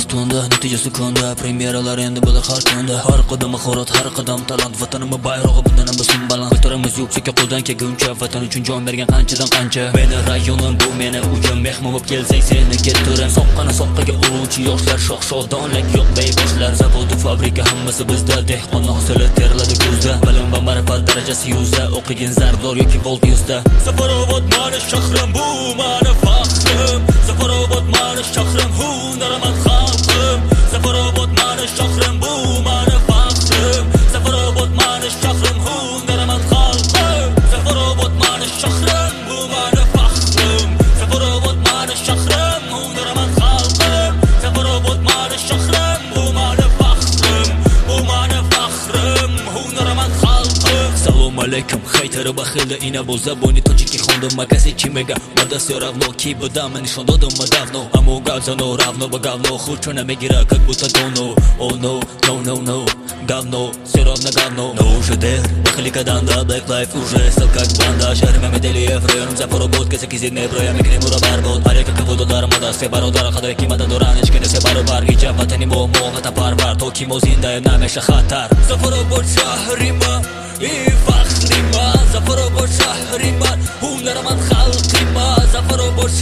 tunda, natijasi kunda. Premyeralar endi bo'lar har kunda. Har qadam mahorat, har qadam talant. Vatanimiz bayrog'i bundan ham bizning baland. Ko'taramiz yuksakka qo'ldan kelguncha. Vatan uchun jon bergan qanchadan qancha. Meni rayonim bu meni uyim. Mehmon bo'lib kelsak seni keltiram. Soqqani soqqaga uruvchi yoshlar, shoh-shodonlik yo'q beyboshlar. Zavod, fabrika hammasi bizda. Dehqon hosili teriladi kuzda. Bilim va ma'rifat darajasi yuzda. O'qigan zardor yoki volt yuzda. Safarobod mani shahrim, bu mani faxrim. Safarobod mani shahrim, hunaraman xalqim. Safarobod mani shahrim, bu mani faxrim. Safarobod mani shahrim, hunaraman xalqim. Safarobod mani shahrim, bu mani faxrim. Safarobod mani shahrim, hunaraman xalqim. Safarobod mani shahrim, bu mani faxrim. Bu mani faxrim, hunaraman xalqim. Assalomu alaykum, haytari baxilda ina bu zaboni tojiki xonda magasi chimega мада все равно киба дама нишон дадам мы давно аму говно равно ба говно хурчона мегира как будто доно oh no no no no говно все равно говно но уже дер бахли каданда black life уже стал как банда шарма меделиев районом Запорожье кесек из Днепра я мигрим урабарбот арека кого додара мада все бародара хадаки мада доранечки не все баробар гича ватани мо это барбар то кимо зиндаем намеша хатар Запорожье шахрима и фахрима Запорожье шахрима hunaraman xalqima Запорожье